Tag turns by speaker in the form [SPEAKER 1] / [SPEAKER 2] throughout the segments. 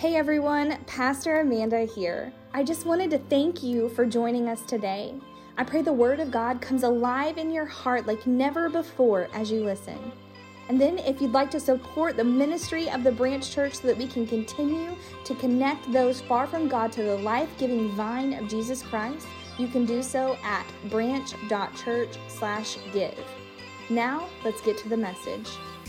[SPEAKER 1] Hey everyone, Pastor Amanda here. I just wanted to thank you for joining us today. I pray the Word of God comes alive in your heart like never before as you listen. And then if you'd like to support the ministry of the Branch Church so that we can continue to connect those far from God to the life-giving vine of Jesus Christ, you can do so at branch.church/give. Now, let's get to the message.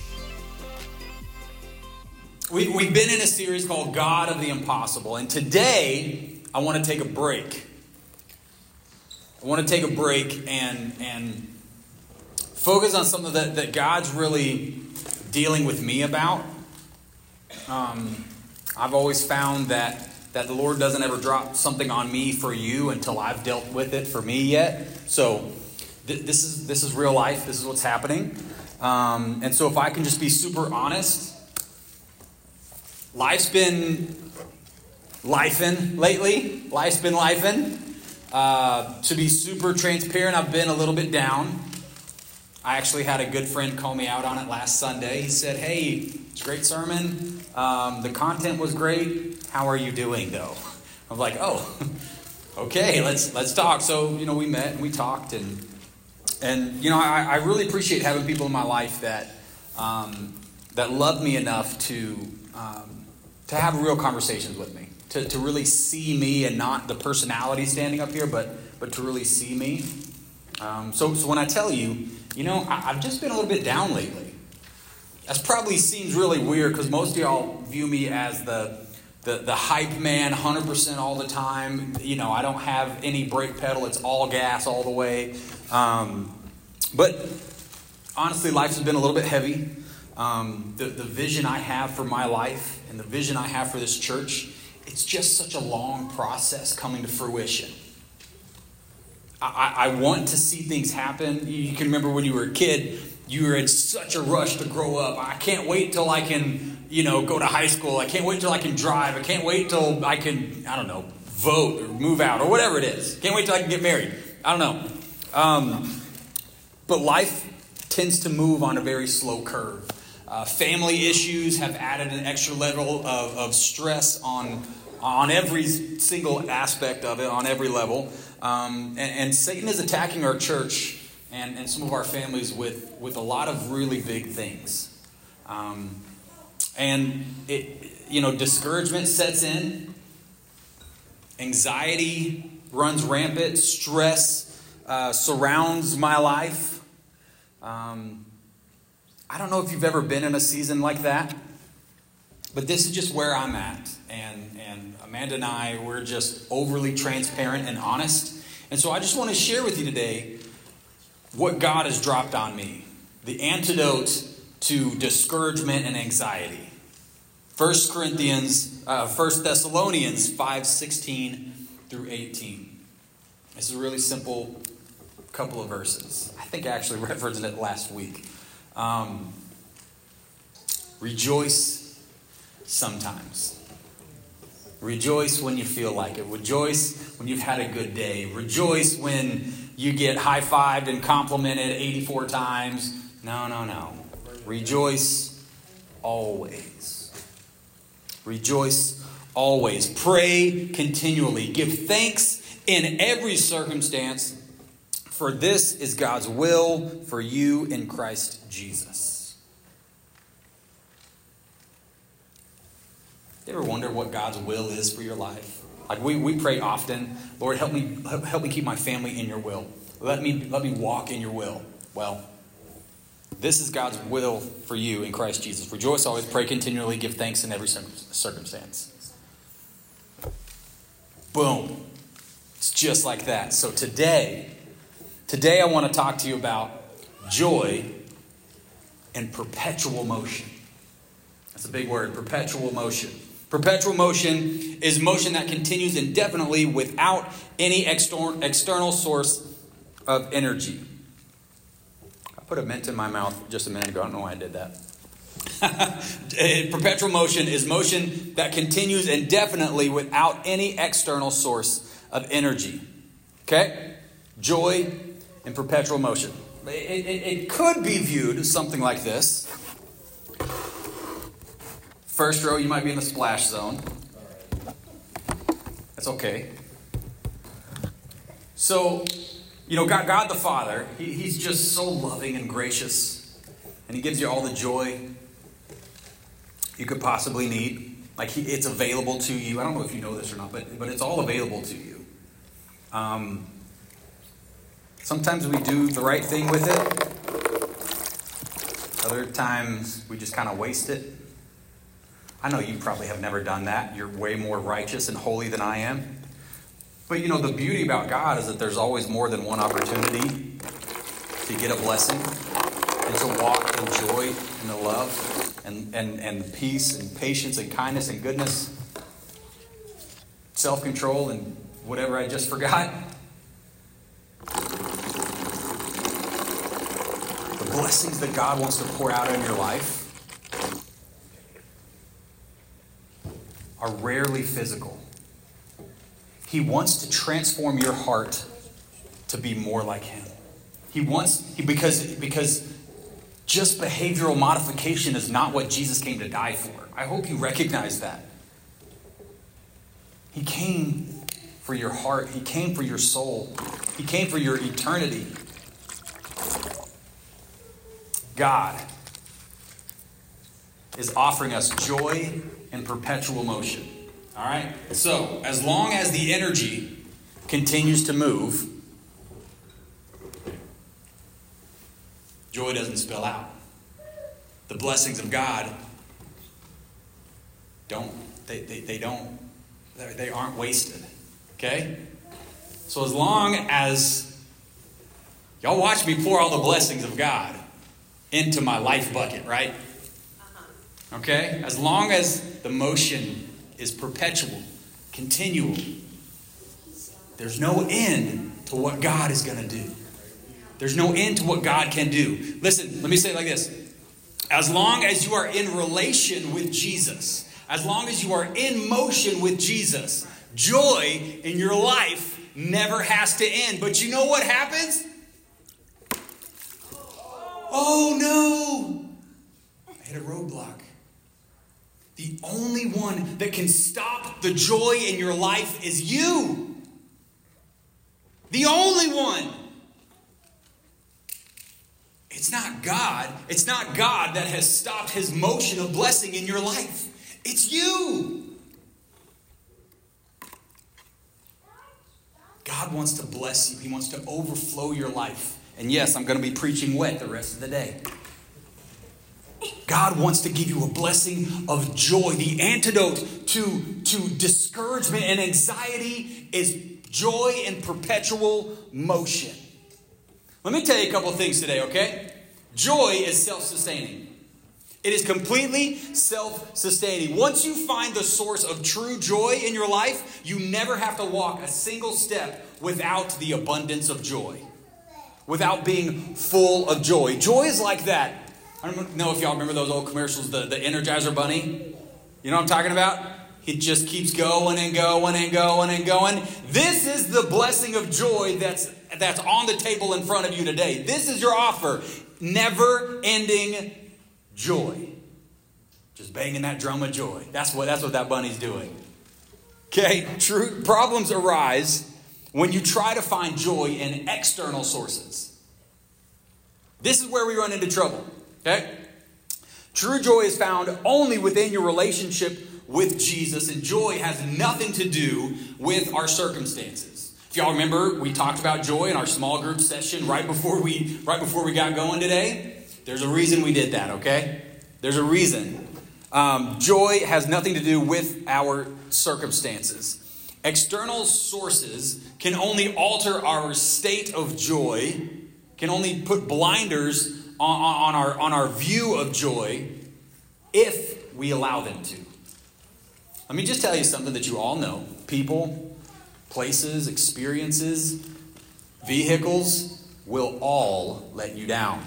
[SPEAKER 2] We've been in a series called God of the Impossible, and today I want to take a break. I want to take a break and focus on something that God's really dealing with me about. I've always found that the Lord doesn't ever drop something on me for you until I've dealt with it for me yet. So this is real life. This is what's happening. And so if I can just be super honest, life's been lifing lately. Life's been lifing. To be super transparent, I've been a little bit down. I actually had a good friend call me out on it last Sunday. He said, "Hey, it's a great sermon. The content was great. How are you doing, though?" I was like, "Oh, okay. Let's talk." So we met and we talked, and I really appreciate having people in my life that love me enough to have real conversations with me, to really see me and not the personality standing up here, but to really see me. So when I tell you, I've just been a little bit down lately. That probably seems really weird because most of y'all view me as the hype man, 100% all the time. I don't have any brake pedal; it's all gas all the way. But honestly, life has been a little bit heavy. The vision I have for my life and the vision I have for this church, it's just such a long process coming to fruition. I want to see things happen. You can remember when you were a kid, you were in such a rush to grow up. I can't wait till I can, go to high school. I can't wait till I can drive. I can't wait till I can, vote or move out or whatever it is. Can't wait till I can get married. I don't know. But life tends to move on a very slow curve. Family issues have added an extra level of stress on every single aspect of it, on every level. And Satan is attacking our church and some of our families with a lot of really big things. Discouragement sets in. Anxiety runs rampant. Stress surrounds my life. I don't know if you've ever been in a season like that, but this is just where I'm at. And Amanda and I, we're just overly transparent and honest. And so I just want to share with you today what God has dropped on me. The antidote to discouragement and anxiety. 1 Thessalonians 5:16 through 18. This is a really simple couple of verses. I think I actually referenced it last week. Rejoice sometimes. Rejoice when you feel like it. Rejoice when you've had a good day. Rejoice when you get high-fived and complimented 84 times. No. Rejoice always. Rejoice always. Pray continually. Give thanks in every circumstance, for this is God's will for you in Christ Jesus. You ever wonder what God's will is for your life? Like we pray often, Lord, help me keep my family in your will. Let me walk in your will. Well, this is God's will for you in Christ Jesus. Rejoice always, pray continually, give thanks in every circumstance. Boom. It's just like that. So today I want to talk to you about joy and perpetual motion. That's a big word, perpetual motion. Perpetual motion is motion that continues indefinitely without any external source of energy. I put a mint in my mouth just a minute ago. I don't know why I did that. Perpetual motion is motion that continues indefinitely without any external source of energy. Okay? Joy and perpetual motion. It could be viewed as something like this. First row, you might be in the splash zone. That's okay. So, God the Father, he's just so loving and gracious. And he gives you all the joy you could possibly need. Like, it's available to you. I don't know if you know this or not, but it's all available to you. Sometimes we do the right thing with it. Other times we just kind of waste it. I know you probably have never done that. You're way more righteous and holy than I am. But the beauty about God is that there's always more than one opportunity to get a blessing and to walk in joy and the love and peace and patience and kindness and goodness, self-control and whatever I just forgot. The blessings that God wants to pour out in your life are rarely physical. He wants to transform your heart to be more like him. Because just behavioral modification is not what Jesus came to die for. I hope you recognize that. He came for your heart. He came for your soul. He came for your eternity. God is offering us joy and perpetual motion. All right? So, as long as the energy continues to move, joy doesn't spill out. The blessings of God they aren't wasted. Okay? So as long as y'all watch me pour all the blessings of God into my life bucket, right? Okay? As long as the motion is perpetual, continual, there's no end to what God is going to do. There's no end to what God can do. Listen, let me say it like this. As long as you are in relation with Jesus, as long as you are in motion with Jesus, joy in your life never has to end. But you know what happens? Oh no! I hit a roadblock. The only one that can stop the joy in your life is you. The only one. It's not God. It's not God that has stopped his motion of blessing in your life. It's you. God wants to bless you. He wants to overflow your life. And yes, I'm going to be preaching wet the rest of the day. God wants to give you a blessing of joy. The antidote to discouragement and anxiety is joy and perpetual motion. Let me tell you a couple of things today, okay? Joy is self-sustaining. It is completely self-sustaining. Once you find the source of true joy in your life, you never have to walk a single step without the abundance of joy. Without being full of joy. Joy is like that. I don't know if y'all remember those old commercials, the Energizer Bunny. You know what I'm talking about? It just keeps going and going and going and going. This is the blessing of joy that's on the table in front of you today. This is your offer. Never-ending joy. Just banging that drum of joy. That's what that bunny's doing. Okay? True problems arise when you try to find joy in external sources. This is where we run into trouble. Okay? True joy is found only within your relationship with Jesus, and joy has nothing to do with our circumstances. If y'all remember, we talked about joy in our small group session right before we got going today. There's a reason we did that, okay? There's a reason. Joy has nothing to do with our circumstances. External sources can only alter our state of joy, can only put blinders on our view of joy if we allow them to. Let me just tell you something that you all know. People, places, experiences, vehicles will all let you down.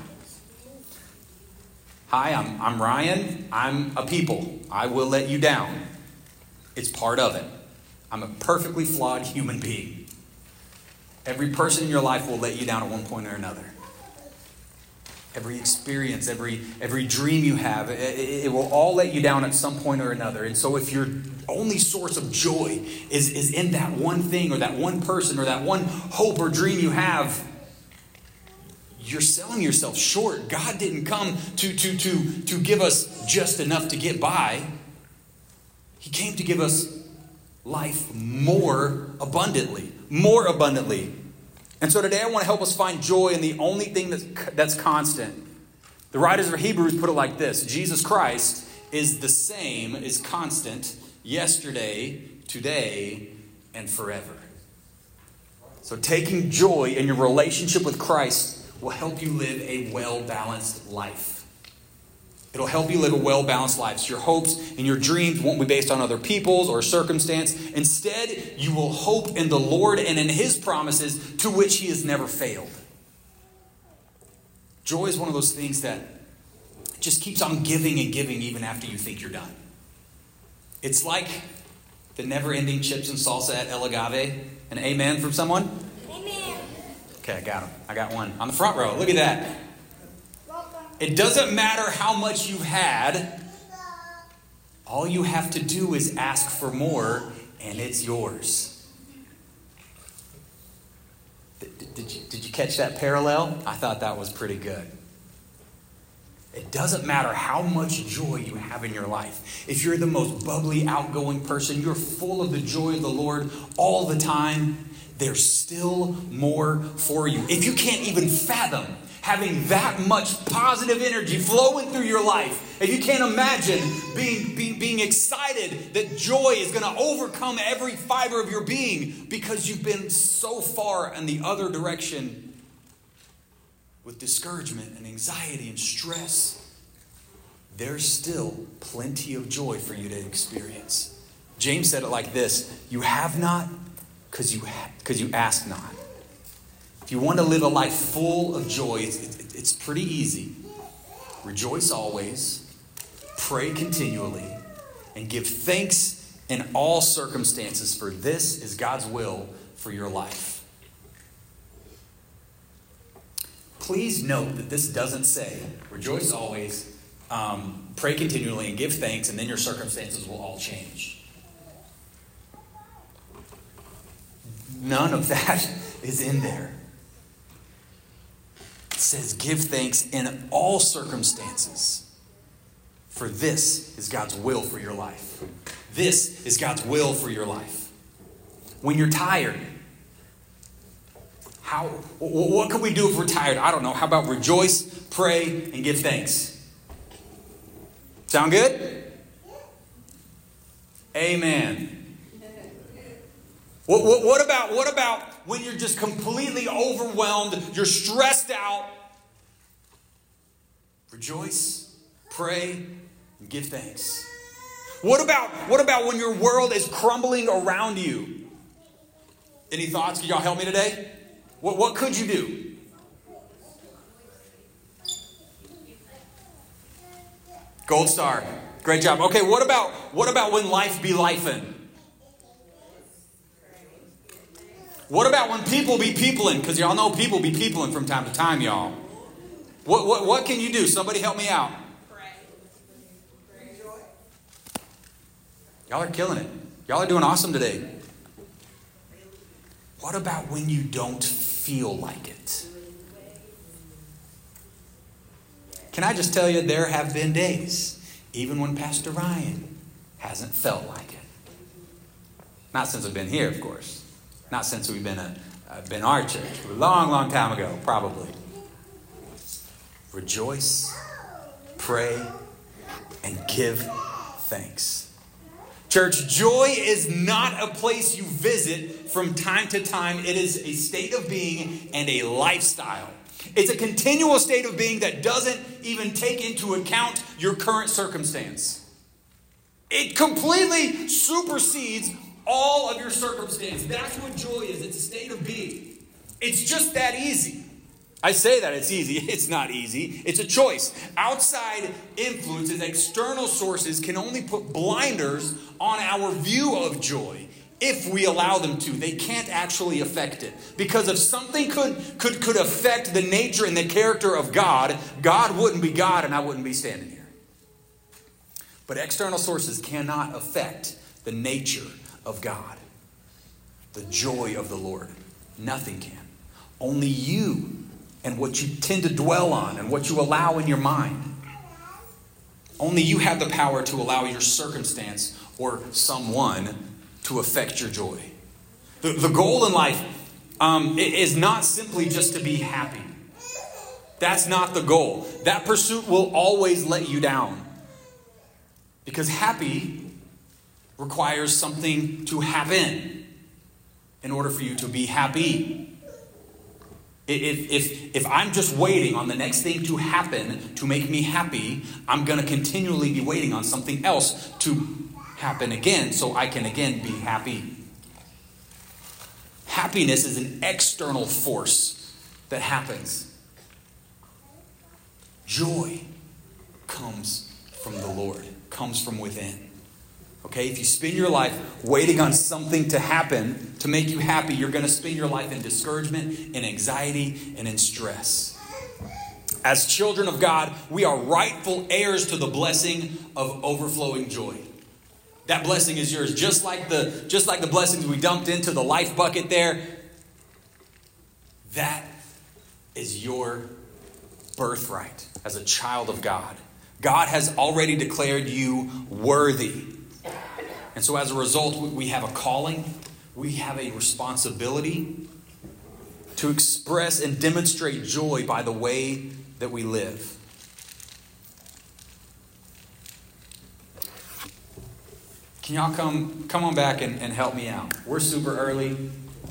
[SPEAKER 2] Hi, I'm Ryan. I'm a people. I will let you down. It's part of it. I'm a perfectly flawed human being. Every person in your life will let you down at one point or another. every experience, every dream you have, it will all let you down at some point or another. And so if your only source of joy is in that one thing or that one person or that one hope or dream you have, you're selling yourself short. God didn't come to give us just enough to get by. He came to give us life more abundantly. More abundantly. And so today I want to help us find joy in the only thing that's constant. The writers of Hebrews put it like this: Jesus Christ is the same, is constant, yesterday, today, and forever. So taking joy in your relationship with Christ will help you live a well-balanced life. It'll help you live a well-balanced life. So your hopes and your dreams won't be based on other people's or circumstance. Instead, you will hope in the Lord and in His promises, to which He has never failed. Joy is one of those things that just keeps on giving and giving even after you think you're done. It's like the never-ending chips and salsa at El Agave. An amen from someone? Amen. Okay, I got him. I got one on the front row. Look at that. It doesn't matter how much you've had. All you have to do is ask for more, and it's yours. Did you catch that parallel? I thought that was pretty good. It doesn't matter how much joy you have in your life. If you're the most bubbly, outgoing person, you're full of the joy of the Lord all the time, there's still more for you. If you can't even fathom having that much positive energy flowing through your life, if you can't imagine being excited that joy is going to overcome every fiber of your being because you've been so far in the other direction with discouragement and anxiety and stress, there's still plenty of joy for you to experience. James said it like this: you have not because you ask not. If you want to live a life full of joy, it's pretty easy. Rejoice always, pray continually, and give thanks in all circumstances, for this is God's will for your life. Please note that this doesn't say, rejoice always, pray continually, and give thanks, and then your circumstances will all change. None of that is in there. It says, give thanks in all circumstances, for this is God's will for your life. This is God's will for your life. When you're tired, what can we do if we're tired? I don't know. How about rejoice, pray, and give thanks? Sound good? Amen. What about when you're just completely overwhelmed, you're stressed out? Rejoice, pray, and give thanks. What about when your world is crumbling around you? Any thoughts? Can y'all help me today? What could you do? Gold star. Great job. Okay, what about when life be lifing? What about when people be peopling? Because y'all know people be peopling from time to time, y'all. What can you do? Somebody help me out. Pray. Y'all are killing it. Y'all are doing awesome today. What about when you don't feel like it? Can I just tell you, there have been days, even when Pastor Ryan hasn't felt like it. Not since I've been here, of course. Not since we've been our church. A long, long time ago, probably. Rejoice, pray, and give thanks. Church, joy is not a place you visit from time to time. It is a state of being and a lifestyle. It's a continual state of being that doesn't even take into account your current circumstance. It completely supersedes all of your circumstance. That's what joy is. It's a state of being. It's just that easy. I say that it's easy. It's not easy. It's a choice. Outside influences, external sources can only put blinders on our view of joy. if we allow them to. They can't actually affect it. Because if something could affect the nature and the character of God, God wouldn't be God and I wouldn't be standing here. But external sources cannot affect the nature of God, the joy of the Lord. Nothing can. Only you and what you tend to dwell on and what you allow in your mind. Only you have the power to allow your circumstance or someone to affect your joy. The goal in life is not simply just to be happy. That's not the goal. That pursuit will always let you down. Because happy requires something to happen in order for you to be happy. If I'm just waiting on the next thing to happen to make me happy, I'm going to continually be waiting on something else to happen again so I can again be happy. Happiness is an external force that happens. Joy comes from the Lord, comes from within. Okay, if you spend your life waiting on something to happen to make you happy, you're going to spend your life in discouragement, in anxiety, and in stress. As children of God, we are rightful heirs to the blessing of overflowing joy. That blessing is yours, just like the blessings we dumped into the life bucket there. That is your birthright as a child of God. God has already declared you worthy. And so as a result, we have a calling, we have a responsibility to express and demonstrate joy by the way that we live. Can y'all come on back and help me out? We're super early, and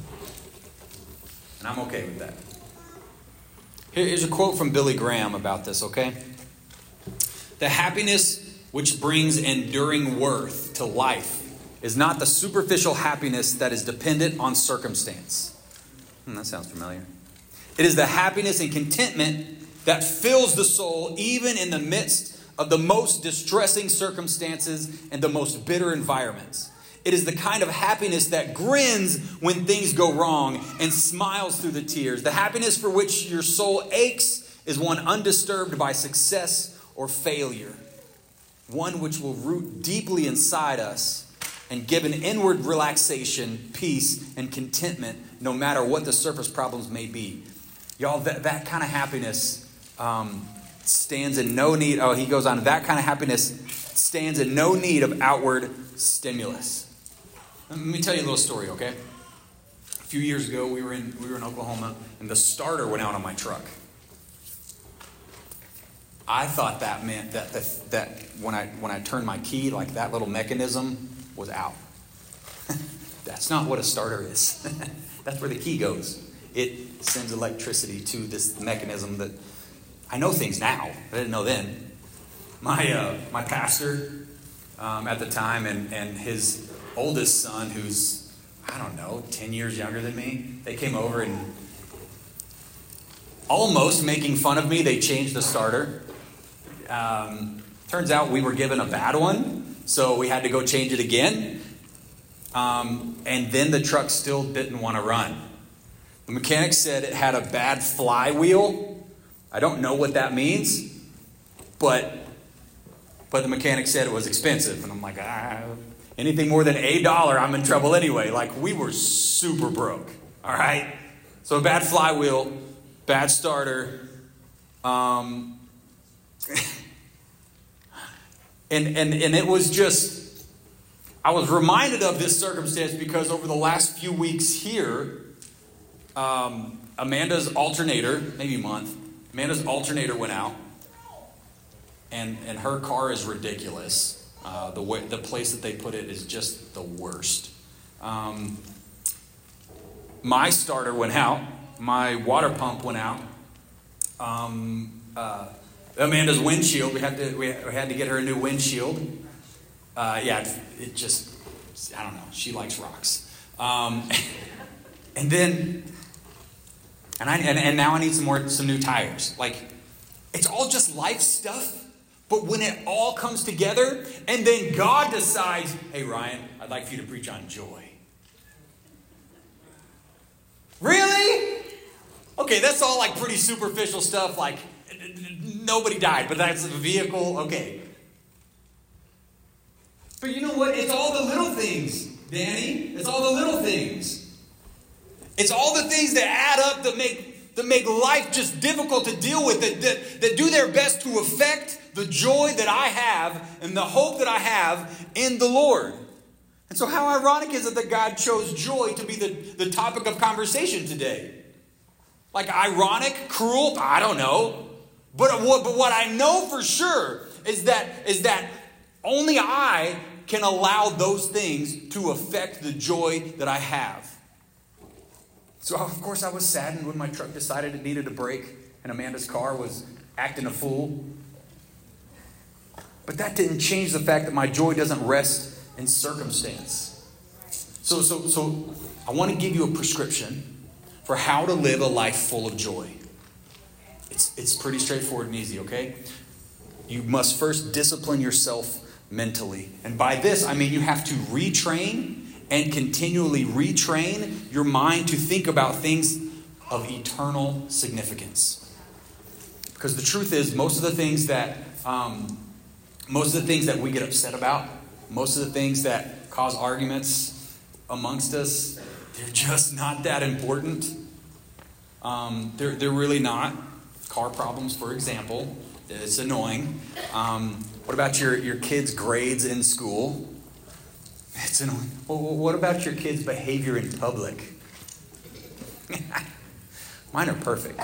[SPEAKER 2] I'm okay with that. Here's a quote from Billy Graham about this, okay? The happiness which brings enduring worth to life is not the superficial happiness that is dependent on circumstance. That sounds familiar. It is the happiness and contentment that fills the soul even in the midst of the most distressing circumstances and the most bitter environments. It is the kind of happiness that grins when things go wrong and smiles through the tears. The happiness for which your soul aches is one undisturbed by success or failure. One which will root deeply inside us and give an inward relaxation, peace, and contentment no matter what the surface problems may be. Y'all, that kind of happiness stands in no need. Oh, he goes on. That kind of happiness stands in no need of outward stimulus. Let me tell you a little story, okay? A few years ago, we were in Oklahoma, and the starter went out on my truck. I thought that meant that when I turned my key, like that little mechanism was out. That's not what a starter is. That's where the key goes. It sends electricity to this mechanism that I know things now. I didn't know then. My pastor at the time and his oldest son, who's, 10 years younger than me, they came over and almost making fun of me, they changed the starter. Turns out we were given a bad one, so we had to go change it again. And then the truck still didn't want to run. The mechanic said it had a bad flywheel. I don't know what that means, but the mechanic said it was expensive. And I'm like, anything more than $1, I'm in trouble anyway. Like, we were super broke, all right? So a bad flywheel, bad starter, and it was just, I was reminded of this circumstance because over the last few weeks here, Amanda's alternator, maybe a month, Amanda's alternator went out, and her car is ridiculous. The place that they put it is just the worst. My starter went out. My water pump went out. Amanda's windshield. We had to get her a new windshield. It just, I don't know. She likes rocks. And then, and now I need some new tires. Like, it's all just life stuff. But when it all comes together, and then God decides, hey, Ryan, I'd like for you to preach on joy. Really? Okay, that's all like pretty superficial stuff, like nobody died, but that's a vehicle, okay. But you know what? It's all the little things, Danny. It's all the little things. It's all the things that add up that make life just difficult to deal with, that do their best to affect the joy that I have and the hope that I have in the Lord. And so how ironic is it that God chose joy to be the topic of conversation today? Like ironic, cruel, I don't know. But what I know for sure is that only I can allow those things to affect the joy that I have. So, of course, I was saddened when my truck decided it needed a brake and Amanda's car was acting a fool. But that didn't change the fact that my joy doesn't rest in circumstance. So I want to give you a prescription for how to live a life full of joy. It's pretty straightforward and easy, okay? You must first discipline yourself mentally. And by this, I mean you have to retrain and continually retrain your mind to think about things of eternal significance. Because the truth is, most of the things that we get upset about, most of the things that cause arguments amongst us, they're just not that important. They're really not. Car problems, for example, it's annoying. What about your kids' grades in school? It's annoying. Well, what about your kids' behavior in public? Mine are perfect.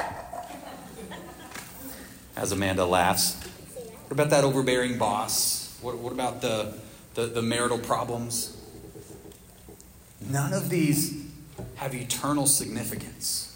[SPEAKER 2] As Amanda laughs. What about that overbearing boss? What about the marital problems? None of these have eternal significance.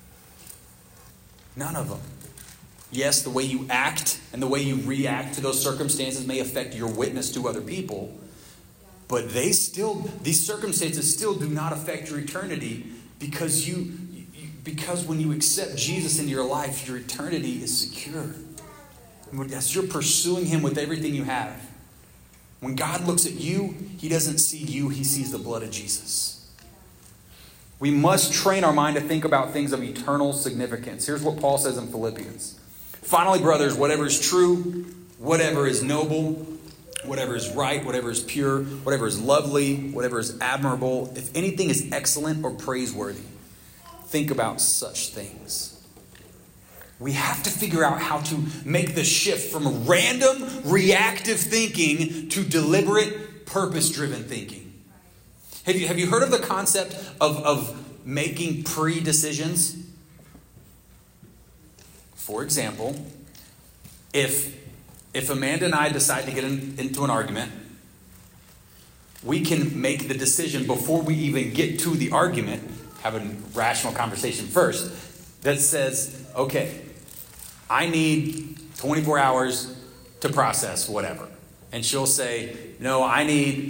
[SPEAKER 2] None of them. Yes, the way you act and the way you react to those circumstances may affect your witness to other people, but these circumstances still do not affect your eternity because when you accept Jesus into your life, your eternity is secure. As you're pursuing Him with everything you have. When God looks at you, He doesn't see you, He sees the blood of Jesus. We must train our mind to think about things of eternal significance. Here's what Paul says in Philippians. Finally, brothers, whatever is true, whatever is noble, whatever is right, whatever is pure, whatever is lovely, whatever is admirable, if anything is excellent or praiseworthy, think about such things. We have to figure out how to make the shift from random, reactive thinking to deliberate, purpose-driven thinking. Have you heard of the concept of making pre-decisions? For example, if Amanda and I decide to get into an argument, we can make the decision before we even get to the argument, have a rational conversation first, that says, okay, I need 24 hours to process whatever. And she'll say, no, I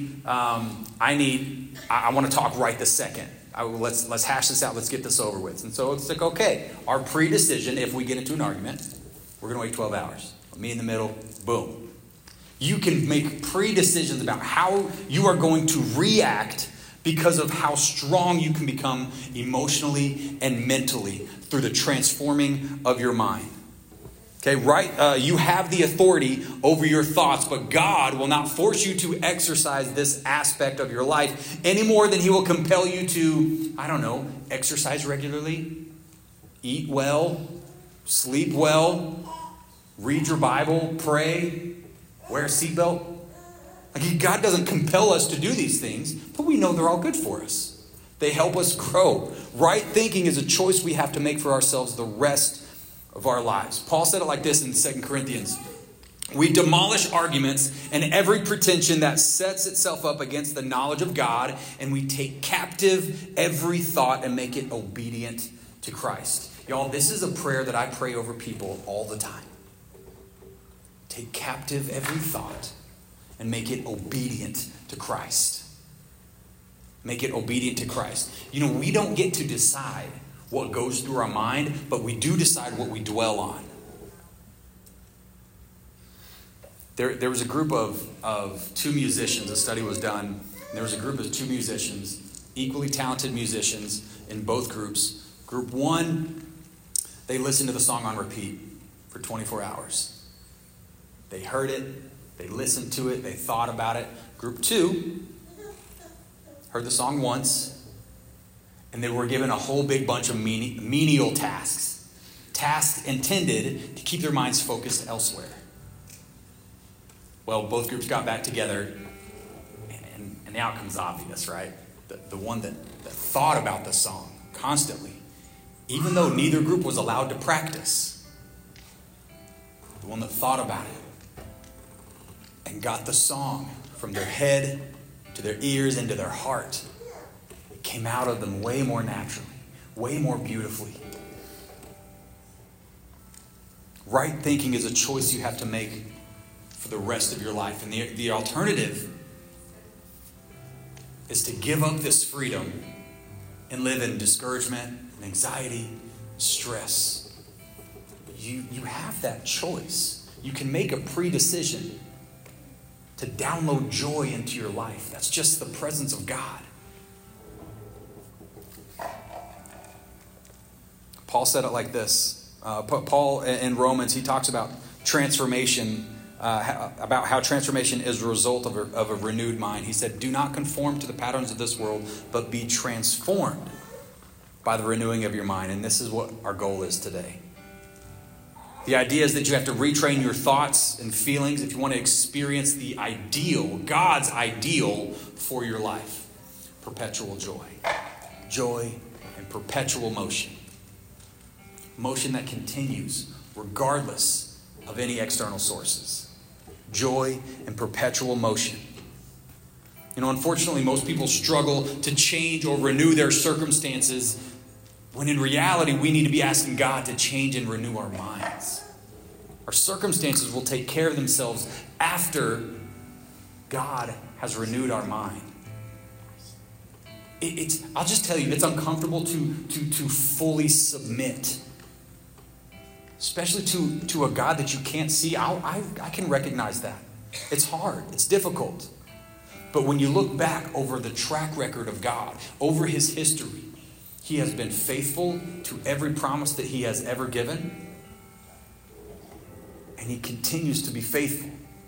[SPEAKER 2] want to talk right this second. Let's hash this out. Let's get this over with. And so it's like, okay, our pre-decision, if we get into an argument, we're going to wait 12 hours. Me in the middle, boom. You can make pre-decisions about how you are going to react because of how strong you can become emotionally and mentally through the transforming of your mind. Okay, right? You have the authority over your thoughts, but God will not force you to exercise this aspect of your life any more than He will compel you to, exercise regularly, eat well, sleep well, read your Bible, pray, wear a seatbelt. God doesn't compel us to do these things, but we know they're all good for us. They help us grow. Right thinking is a choice we have to make for ourselves the rest of our lives. Paul said it like this in 2 Corinthians. We demolish arguments and every pretension that sets itself up against the knowledge of God, and we take captive every thought and make it obedient to Christ. Y'all, this is a prayer that I pray over people all the time. Take captive every thought and make it obedient to Christ. Make it obedient to Christ. We don't get to decide what goes through our mind, but we do decide what we dwell on. There was a group of two musicians. A study was done. And there was a group of two musicians. equally talented musicians in both groups. Group one, they listened to the song on repeat for 24 hours. They heard it, they listened to it, they thought about it. Group two heard the song once, and they were given a whole big bunch of menial tasks. Tasks intended to keep their minds focused elsewhere. Well, both groups got back together, and the outcome's obvious, right? The one that thought about the song constantly, even though neither group was allowed to practice, the one that thought about it and got the song from their head to their ears into their heart, it came out of them way more naturally, way more beautifully. Right thinking is a choice you have to make for the rest of your life. And the alternative is to give up this freedom and live in discouragement and anxiety, stress. You have that choice. You can make a pre-decision to download joy into your life. That's just the presence of God. Paul said it like this. Paul in Romans, he talks about transformation, about how transformation is a result of a renewed mind. He said, do not conform to the patterns of this world, but be transformed by the renewing of your mind. And this is what our goal is today. The idea is that you have to retrain your thoughts and feelings if you want to experience the ideal, God's ideal for your life. Perpetual joy. Joy and perpetual motion. Motion that continues regardless of any external sources. Joy and perpetual motion. You know, unfortunately, most people struggle to change or renew their circumstances when in reality, we need to be asking God to change and renew our minds. Our circumstances will take care of themselves after God has renewed our mind. I'll just tell you, it's uncomfortable to fully submit. Especially to a God that you can't see. I can recognize that. It's hard. It's difficult. But when you look back over the track record of God, over his history, he has been faithful to every promise that he has ever given. And he continues to be faithful.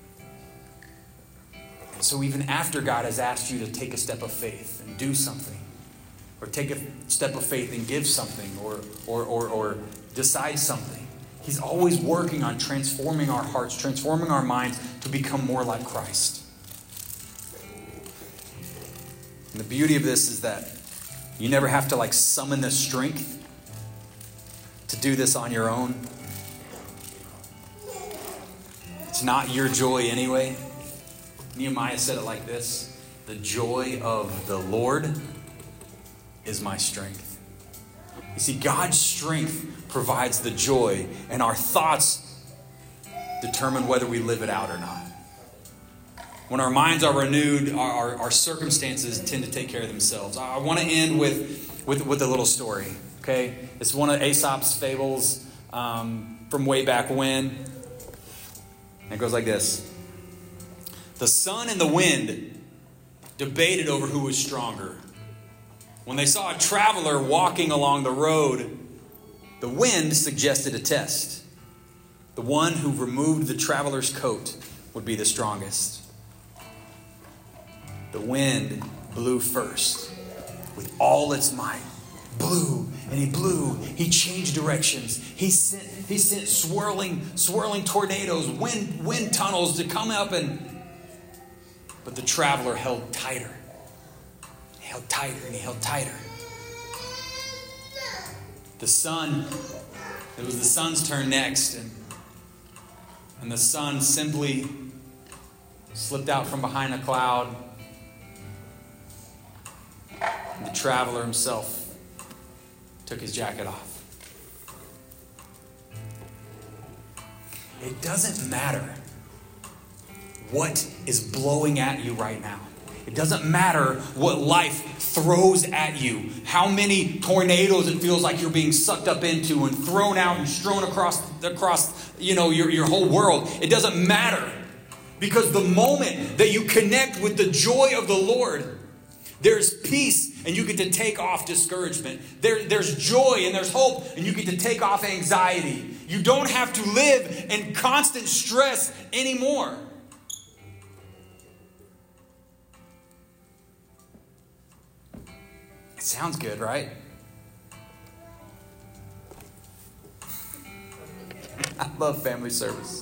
[SPEAKER 2] And so even after God has asked you to take a step of faith and do something, or take a step of faith and give something, or decide something, he's always working on transforming our hearts, transforming our minds to become more like Christ. And the beauty of this is that you never have to summon the strength to do this on your own. It's not your joy anyway. Nehemiah said it like this: the joy of the Lord is my strength. You see, God's strength provides the joy, and our thoughts determine whether we live it out or not. When our minds are renewed, our circumstances tend to take care of themselves. I want to end with a little story. Okay, it's one of Aesop's fables from way back when. And it goes like this: the sun and the wind debated over who was stronger. When they saw a traveler walking along the road, the wind suggested a test. The one who removed the traveler's coat would be the strongest. The wind blew first with all its might. Blew, and he blew. He changed directions. He sent swirling tornadoes, wind tunnels to come up, but the traveler held tighter. He held tighter and he held tighter. It was the sun's turn next, and the sun simply slipped out from behind a cloud. And the traveler himself took his jacket off. It doesn't matter what is blowing at you right now. It doesn't matter what life throws at you. How many tornadoes it feels like you're being sucked up into and thrown out and strewn across your whole world. It doesn't matter. Because the moment that you connect with the joy of the Lord, There's peace, and you get to take off discouragement. There's joy, and there's hope, and you get to take off anxiety. You don't have to live in constant stress anymore. It sounds good, right? I love family service.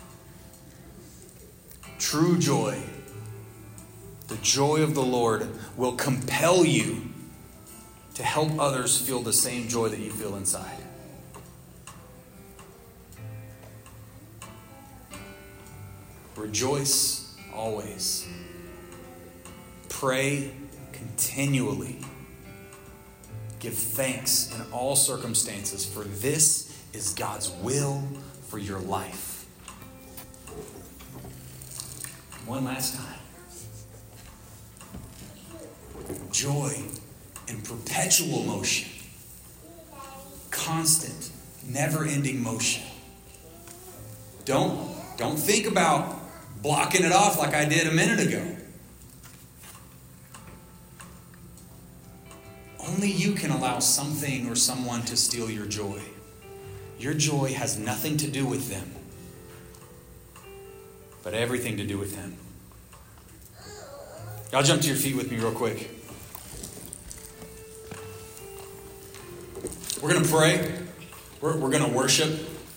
[SPEAKER 2] True joy, the joy of the Lord, will compel you to help others feel the same joy that you feel inside. Rejoice always. Pray continually. Give thanks in all circumstances, for this is God's will for your life. One last time. Joy in perpetual motion. Constant, never-ending motion. Don't think about blocking it off like I did a minute ago. Only you can allow something or someone to steal your joy. Your joy has nothing to do with them, but everything to do with Him. Y'all jump to your feet with me real quick. We're going to pray. We're going to worship.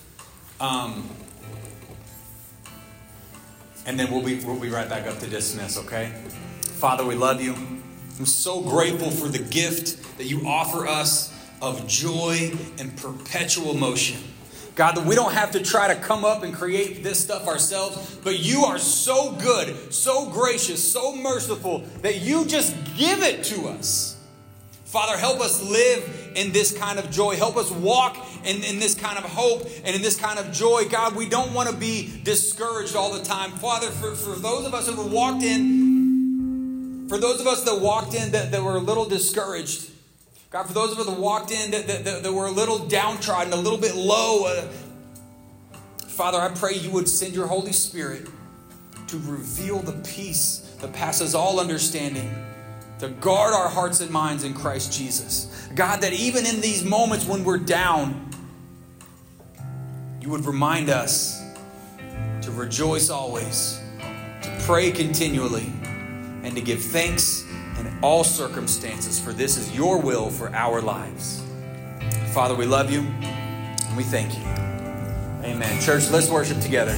[SPEAKER 2] And then we'll be right back up to dismiss, okay? Father, we love you. I'm so grateful for the gift that you offer us of joy and perpetual motion. God, that we don't have to try to come up and create this stuff ourselves, but you are so good, so gracious, so merciful that you just give it to us. Father, help us live in this kind of joy. Help us walk in this kind of hope and in this kind of joy. God, we don't want to be discouraged all the time. Father, for those of us who have walked in, that were a little discouraged, God, for those of us that walked in that were a little downtrodden, a little bit low, Father, I pray you would send your Holy Spirit to reveal the peace that passes all understanding, to guard our hearts and minds in Christ Jesus. God, that even in these moments when we're down, you would remind us to rejoice always, to pray continually, and to give thanks in all circumstances, for this is your will for our lives. Father, we love you and we thank you. Amen. Church, let's worship together.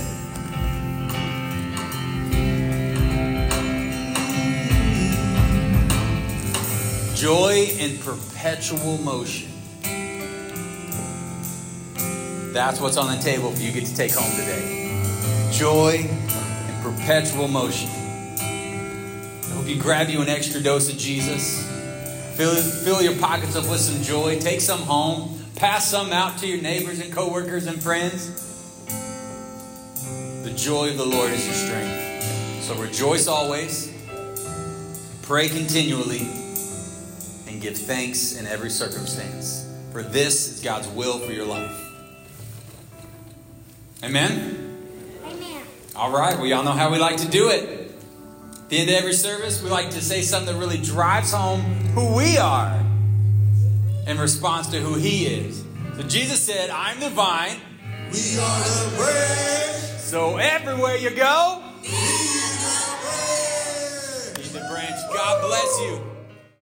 [SPEAKER 2] Joy in perpetual motion. That's what's on the table for you get to take home today. Joy in perpetual motion. I hope you grab you an extra dose of Jesus. Fill your pockets up with some joy. Take some home. Pass some out to your neighbors and coworkers and friends. The joy of the Lord is your strength. So rejoice always. Pray continually. And give thanks in every circumstance. For this is God's will for your life. Amen?
[SPEAKER 3] Amen.
[SPEAKER 2] All right. Well, y'all know how we like to do it. At the end of every service, we like to say something that really drives home who we are in response to who He is. So Jesus said, I'm the vine.
[SPEAKER 4] We are the branch.
[SPEAKER 2] So everywhere you go,
[SPEAKER 4] He's the branch.
[SPEAKER 2] He's the branch. God bless you.